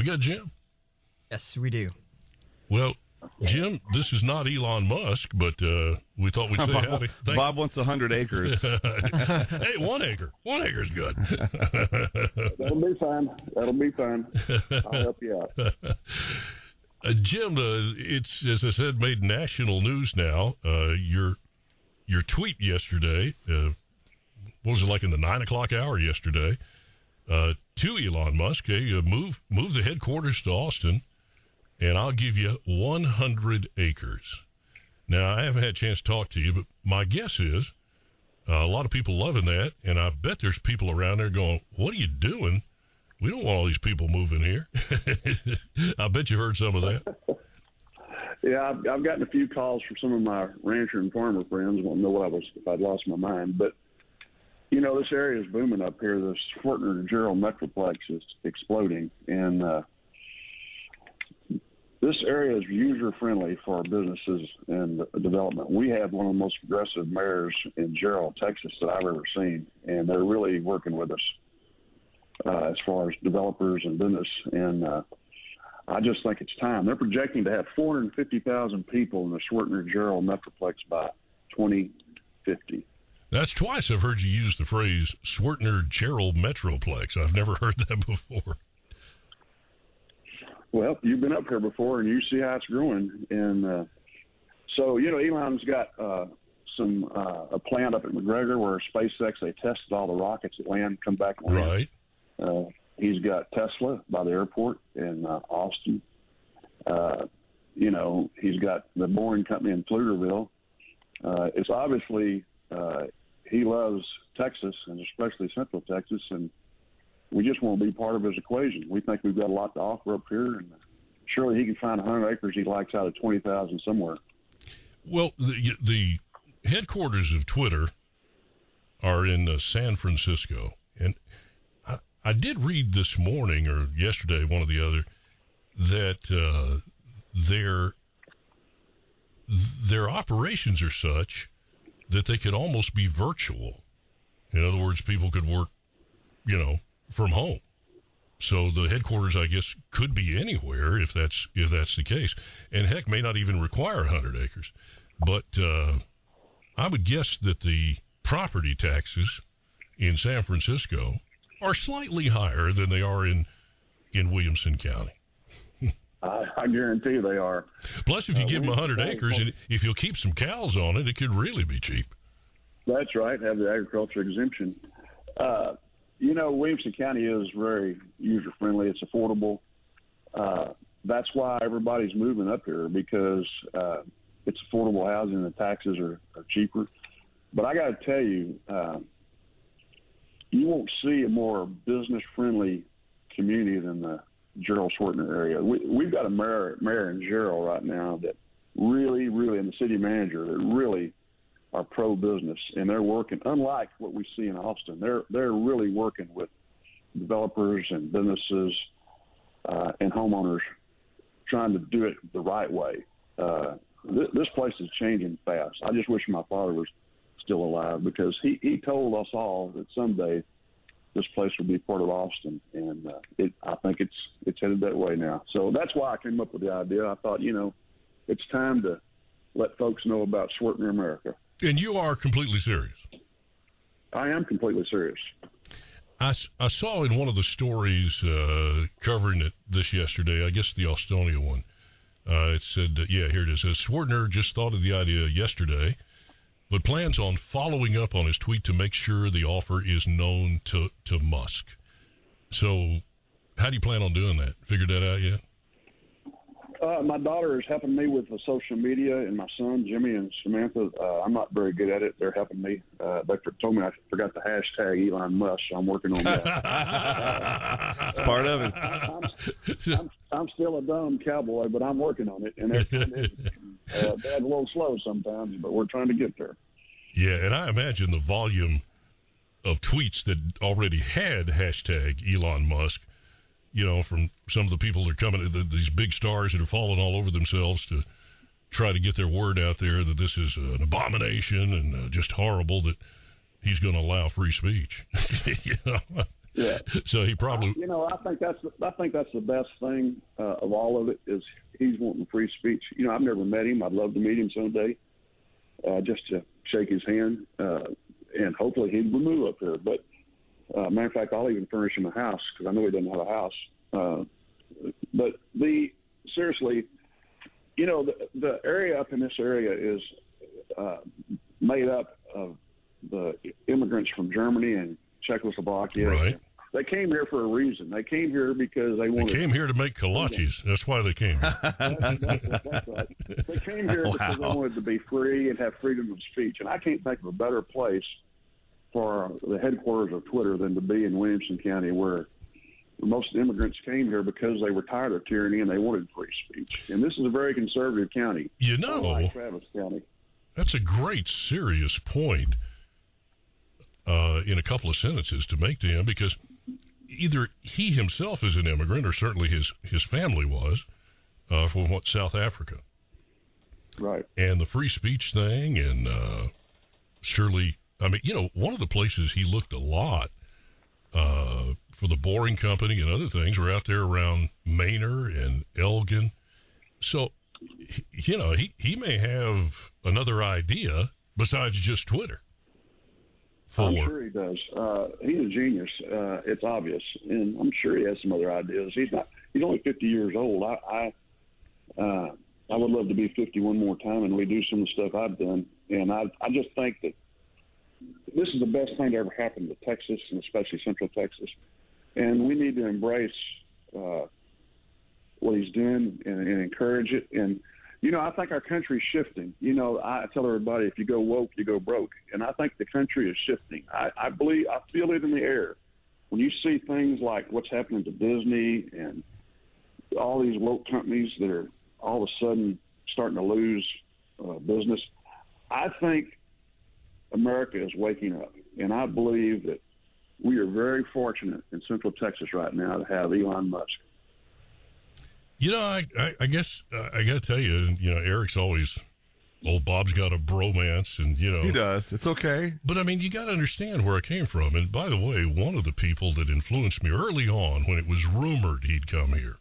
We got Jim. Yes, we do. Well, Jim, this is not Elon Musk, but we thought we'd say howdy. Bob wants 100 acres. Hey, 1 acre. 1 acre's good. That'll be fine. I'll help you out. Jim, it's, as I said, made national news now. Your tweet yesterday, what was it, like in the 9 o'clock hour yesterday, to Elon Musk, hey, move the headquarters to Austin, and I'll give you 100 acres. Now, I haven't had a chance to talk to you, but my guess is a lot of people loving that, and I bet there's people around there going, what are you doing? We don't want all these people moving here. I bet you heard some of that. Yeah, I've gotten a few calls from some of my rancher and farmer friends. Won't know what I was if I'd lost my mind, but you know, this area is booming up here. The Swartner-Gerald Metroplex is exploding, and this area is user-friendly for our businesses and development. We have one of the most progressive mayors in Gerald, Texas, that I've ever seen, and they're really working with us as far as developers and business. And I just think it's time. They're projecting to have 450,000 people in the Swartner-Gerald Metroplex by 2050. That's twice I've heard you use the phrase Swartner-Gerald Metroplex. I've never heard that before. Well, you've been up here before, and you see how it's growing. And so, you know, Elon's got a plant up at McGregor where SpaceX, they tested all the rockets that land, come back and land. Right. He's got Tesla by the airport in Austin. You know, he's got the Boring Company in Pflugerville. It's obviously he loves Texas, and especially Central Texas, and we just want to be part of his equation. We think we've got a lot to offer up here, and surely he can find 100 acres he likes out of 20,000 somewhere. Well, the headquarters of Twitter are in San Francisco, and I did read this morning or yesterday, one or the other, that their operations are such that they could almost be virtual. In other words, people could work, you know, from home. So the headquarters, I guess, could be anywhere if that's the case, and heck, may not even require 100 acres. But I would guess that the property taxes in San Francisco are slightly higher than they are in Williamson County. I guarantee they are. Plus, if you give them 100 acres, and if you'll keep some cows on it, it could really be cheap. That's right. Have the agriculture exemption. You know, Williamson County is very user-friendly. It's affordable. That's why everybody's moving up here, because it's affordable housing and the taxes are cheaper. But I got to tell you, you won't see a more business-friendly community than the Gerald Swartner area. We've got a mayor in Gerald right now that really, and the city manager that really are pro-business, and they're working, unlike what we see in Austin, they're really working with developers and businesses and homeowners trying to do it the right way. This place is changing fast. I just wish my father was still alive, because he told us all that someday this place will be part of Austin, and I think it's headed that way now. So that's why I came up with the idea. I thought, you know, it's time to let folks know about Swartner America. And you are completely serious? I am completely serious. I saw in one of the stories covering this yesterday, I guess the Austonia one, it said, here it is. Swartner just thought of the idea yesterday, but plans on following up on his tweet to make sure the offer is known to Musk. So how do you plan on doing that? Figured that out yet? My daughter is helping me with the social media, and my son, Jimmy and Samantha, I'm not very good at it. They're helping me. They told me I forgot the hashtag Elon Musk, so I'm working on that. It's part of it. I'm still a dumb cowboy, but I'm working on it. And they're a little slow sometimes, but we're trying to get there. Yeah, and I imagine the volume of tweets that already had hashtag Elon Musk, you know, from some of the people that are coming, these big stars that are falling all over themselves to try to get their word out there that this is an abomination and just horrible that he's going to allow free speech. You know? Yeah. So he probably. I think that's the best thing of all of it is he's wanting free speech. I've never met him. I'd love to meet him someday, just to shake his hand, and hopefully he'd move up here. But matter of fact, I'll even furnish him a house because I know he doesn't have a house. But seriously, the area up in this area is made up of the immigrants from Germany and Czechoslovakia. Right. They came here for a reason. They came here because they wanted. They came here to make kolaches. That's why they came here. That's right. They came here because they wanted to be free and have freedom of speech. And I can't think of a better place for the headquarters of Twitter than to be in Williamson County, where most immigrants came here because they were tired of tyranny and they wanted free speech. And this is a very conservative county. Like Travis County. That's a great, serious point in a couple of sentences to make to him, because either he himself is an immigrant or certainly his family was from South Africa. Right. And the free speech thing, and surely, one of the places he looked a lot for the Boring Company and other things were out there around Manor and Elgin. So, he may have another idea besides just Twitter. I'm sure he does. He's a genius. It's obvious, and I'm sure he has some other ideas. He's only 50 years old. I would love to be 50 one more time and redo some of the stuff I've done. And I just think that this is the best thing to ever happen to Texas, and especially Central Texas. And we need to embrace what he's doing and encourage it. And I think our country's shifting. I tell everybody, if you go woke, you go broke. And I think the country is shifting. I feel it in the air. When you see things like what's happening to Disney and all these woke companies that are all of a sudden starting to lose business, I think America is waking up. And I believe that we are very fortunate in Central Texas right now to have Elon Musk. I guess I got to tell you, Eric's always, old Bob's got a bromance, and, He does. It's okay. But, you got to understand where I came from. And, by the way, one of the people that influenced me early on when it was rumored he'd come here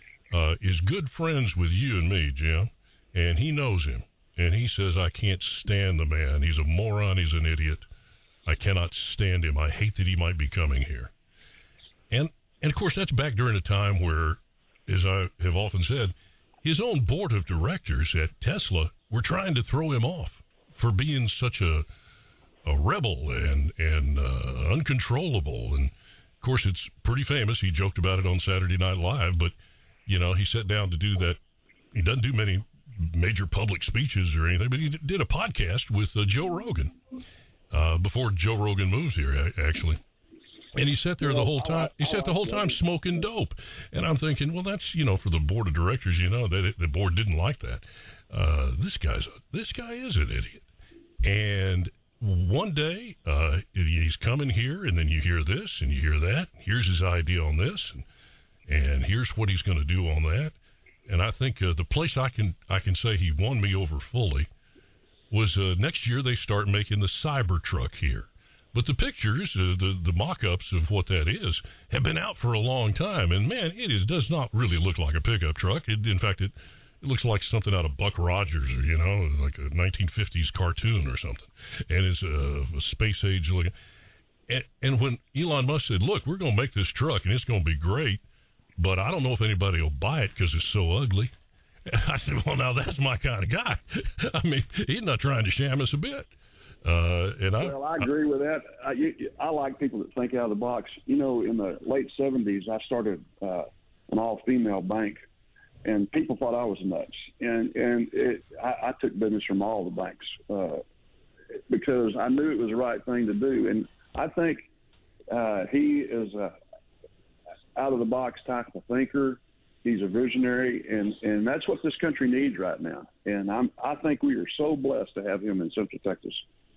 is good friends with you and me, Jim, and he knows him. And he says, I can't stand the man. He's a moron. He's an idiot. I cannot stand him. I hate that he might be coming here. And of course, that's back during a time where, as I have often said, his own board of directors at Tesla were trying to throw him off for being such a rebel and uncontrollable. And, of course, it's pretty famous. He joked about it on Saturday Night Live, but, he sat down to do that. He doesn't do many major public speeches or anything, but he did a podcast with Joe Rogan before Joe Rogan moves here, actually. And he sat there the whole time. He sat the whole time smoking dope. And I'm thinking, well, that's, for the board of directors, the board didn't like that. This guy is an idiot. And one day, he's coming here, and then you hear this and you hear that. Here's his idea on this, and here's what he's going to do on that. And I think the place I can say he won me over fully was next year they start making the Cybertruck here. But the pictures, the mock-ups of what that is, have been out for a long time. And, man, does not really look like a pickup truck. In fact, it looks like something out of Buck Rogers, or, like a 1950s cartoon or something. And it's a space-age looking. And when Elon Musk said, look, we're going to make this truck, and it's going to be great, but I don't know if anybody will buy it because it's so ugly. And I said, well, now that's my kind of guy. He's not trying to sham us a bit. I agree with that. I like people that think out of the box. In the late 70s, I started an all-female bank, and people thought I was nuts. I took business from all the banks because I knew it was the right thing to do. And I think he is a out-of-the-box type of thinker. He's a visionary, and that's what this country needs right now. And I think we are so blessed to have him in Central Texas.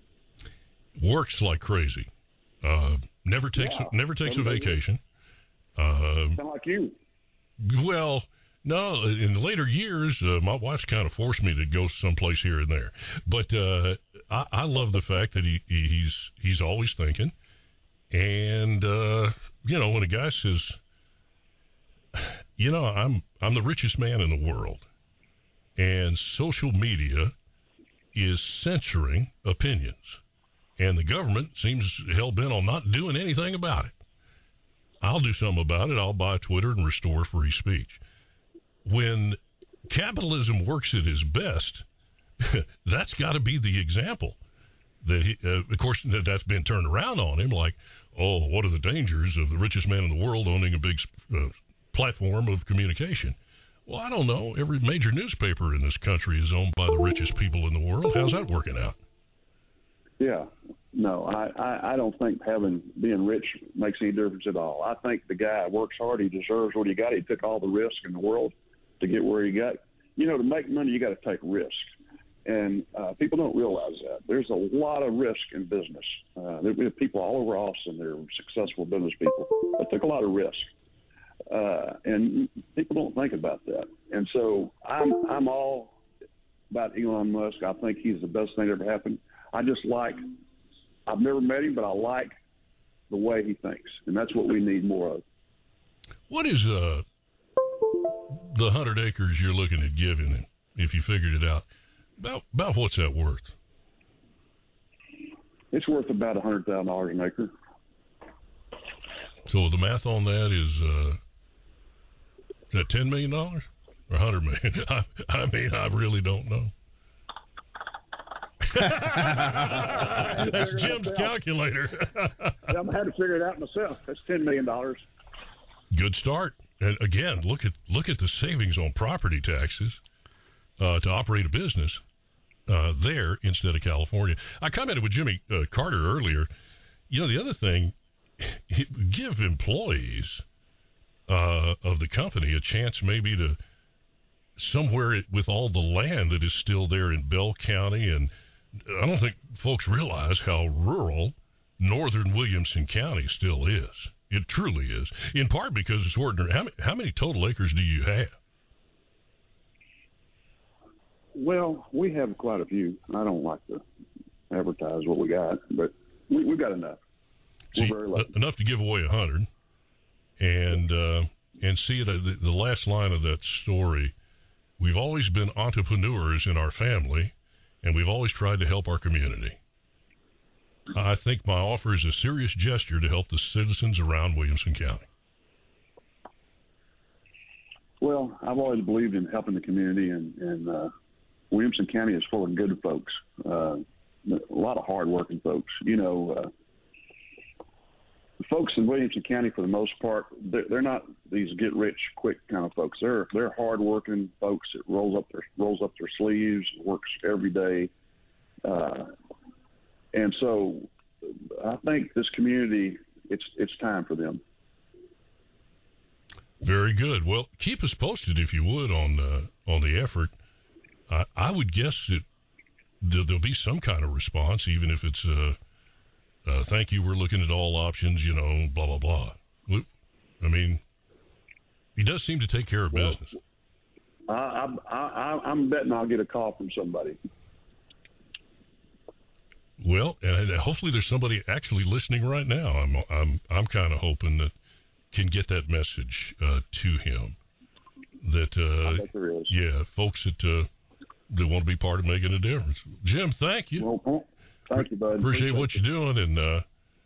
Works like crazy. Never takes a vacation. Sound like you. Well, no. In the later years, my wife's kind of forced me to go someplace here and there. But I love the fact that he's always thinking. And, when a guy says, I'm the richest man in the world, and social media is censoring opinions, and the government seems hell-bent on not doing anything about it. I'll do something about it. I'll buy Twitter and restore free speech. When capitalism works at its best, that's got to be the example. Of course, that's been turned around on him like, oh, what are the dangers of the richest man in the world owning a big platform of communication? Well, I don't know. Every major newspaper in this country is owned by the richest people in the world. How's that working out? Yeah. No, I don't think being rich makes any difference at all. I think the guy works hard. He deserves what he got. He took all the risk in the world to get where he got. To make money, you got to take risk. And people don't realize that. There's a lot of risk in business. We have people all over Austin. They're successful business people that took a lot of risk. And people don't think about that. And so I'm all about Elon Musk. I think he's the best thing that ever happened. I've never met him, but I like the way he thinks. And that's what we need more of. What is the 100 acres you're looking at giving him, if you figured it out? About what's that worth? It's worth about $100,000 an acre. So the math on that is that $10 million or $100 million? I really don't know. That's Jim's calculator. I'm had to figure it out myself. That's $10 million. Good start. And again, look at the savings on property taxes to operate a business there instead of California. I commented with Jimmy Carter earlier. The other thing, give employees of the company a chance maybe to somewhere with all the land that is still there in Bell County. And I don't think folks realize how rural northern Williamson County still is. It truly is, in part because it's ordinary. How many total acres do you have? Well, we have quite a few. I don't like to advertise what we got, but we've got enough. We're very lucky. Enough to give away 100. And see, the last line of that story, we've always been entrepreneurs in our family, and we've always tried to help our community. I think my offer is a serious gesture to help the citizens around Williamson County. Well, I've always believed in helping the community, and Williamson County is full of good folks, a lot of hard-working folks. The folks in Williamson County, for the most part, they're not these get-rich-quick kind of folks. They're hard-working folks that rolls up their sleeves, works every day. And so I think this community, it's time for them. Very good. Well, keep us posted, if you would, on the effort. I would guess that there'll be some kind of response, even if it's thank you, we're looking at all options, blah, blah, blah. I mean, he does seem to take care of business. I'm betting I'll get a call from somebody. Well, and hopefully there's somebody actually listening right now. I'm kind of hoping that can get that message to him. That I bet there is. Yeah, folks that want to be part of making a difference. Jim, thank you. Well, thank you, bud. Appreciate what you're doing, and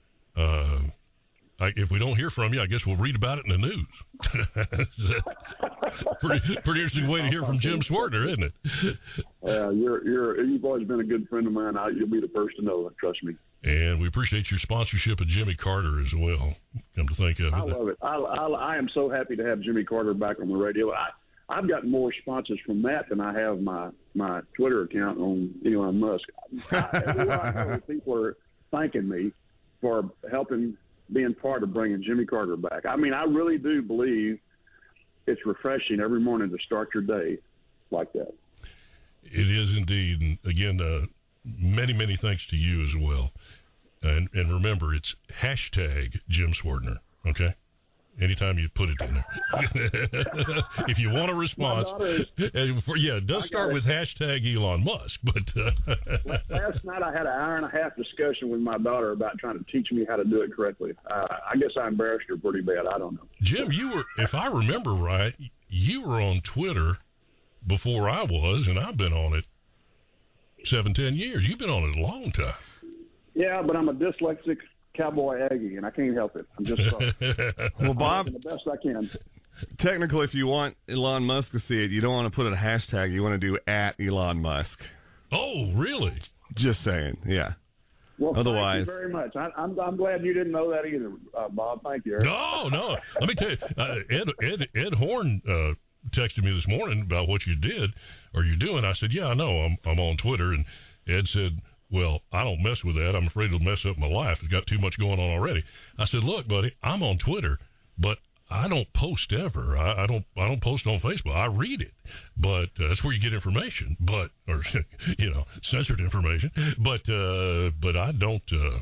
if we don't hear from you, I guess we'll read about it in the news. pretty interesting way to hear from Jim Swartner, isn't it? You've always been a good friend of mine. You'll be the first to know it. Trust me. And we appreciate your sponsorship of Jimmy Carter as well. Come to think of it, I love it. I am so happy to have Jimmy Carter back on the radio. I've gotten more sponsors from that than I have my Twitter account on Elon Musk. Everywhere I go, people are thanking me for being part of bringing Jimmy Carter back. I mean, I really do believe it's refreshing every morning to start your day like that. It is indeed. And again, many, many thanks to you as well. And remember, it's # Jim Swartner, okay? anytime you put it in there. If you want a response, it does start with hashtag Elon Musk. But last night I had an hour and a half discussion with my daughter about trying to teach me how to do it correctly. I guess I embarrassed her pretty bad. I don't know. Jim, you were, if I remember right, you were on Twitter before I was, and I've been on it 7-10 years. You've been on it a long time. Yeah, but I'm a dyslexic cowboy Aggie, and I can't help it. I'm just sorry. Well, Bob, I'm doing the best I can. Technically, if you want Elon Musk to see it, you don't want to put a hashtag. You want to do @ Elon Musk. Oh, really? Just saying, yeah. Well, Otherwise, thank you very much. I'm glad you didn't know that either, Bob. Thank you. No. Let me tell you, Ed Horn texted me this morning about what you did or you're doing. I said, yeah, I know. I'm on Twitter, and Ed said, well, I don't mess with that. I'm afraid it'll mess up my life. It's got too much going on already. I said, look, buddy, I'm on Twitter, but I don't post ever. I don't post on Facebook. I read it, but that's where you get information. But censored information. But I don't.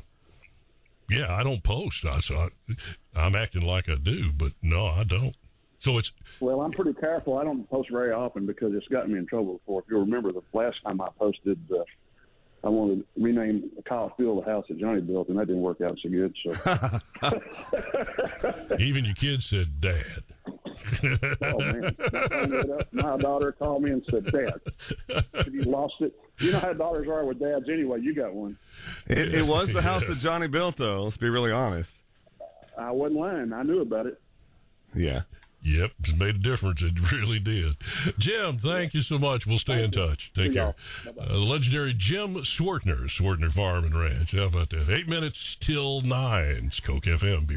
I don't post. I'm acting like I do, but no, I don't. So it's. Well, I'm pretty careful. I don't post very often because it's gotten me in trouble before. If you remember, the last time I posted. I wanted to rename Kyle Field the house that Johnny built, and that didn't work out so good. So even your kids said, "Dad." Oh man! My daughter called me and said, "Dad, have you lost it?" You know how daughters are with dads anyway. You got one. It was the house that Johnny built, though. Let's be really honest. I wasn't lying. I knew about it. Yeah. Yep, it made a difference. It really did. Jim, thank you so much. We'll stay in touch. Take care. Legendary Jim Swartner, Swartner Farm and Ranch. How about that? 8 minutes till 9. It's Coke FM.